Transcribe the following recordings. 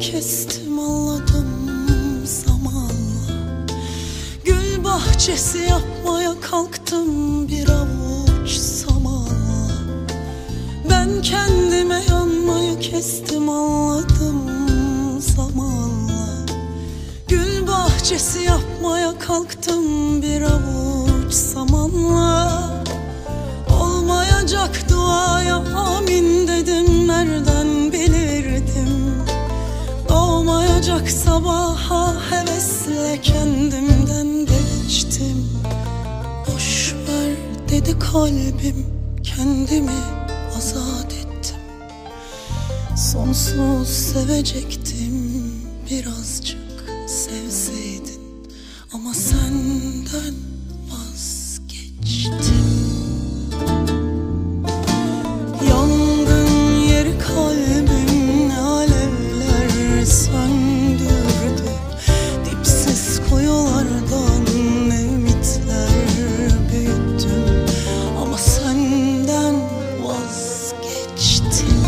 kestim anladım zamanla. Gül bahçesi yapmaya kalktım bir avuç samanla. Ben kendime yanmayı kestim anladım zamanla. Gül bahçesi yapmaya kalktım bir avuç samanla. Olmayacak duaya amin dedim, nereden bilirdim. Doğmayacak sabaha hevesle kendimden geçtim. Boş ver dedi kalbim, kendimi azat ettim. Sonsuz sevecektim, birazcık sevseydin ama senden vazgeçtim. Yangın yeri kalbim ne alevler söndürdü. Dipsiz kuyulardan ne ümitler büyüttüm ama senden vazgeçtim.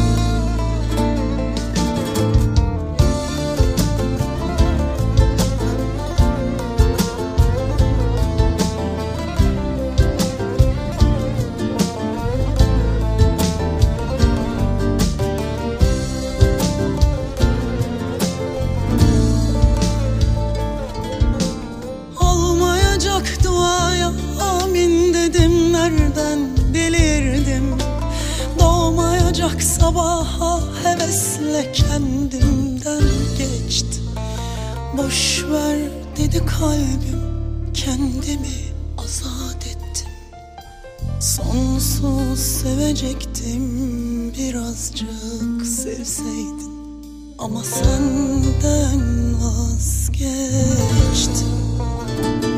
Duaya amin dedim, nereden bilirdim. Doğmayacak sabaha hevesle kendimden geçtim. Boş ver dedi kalbim, kendimi azat ettim. Sonsuz sevecektim, birazcık sevseydin ama senden vazgeçtim.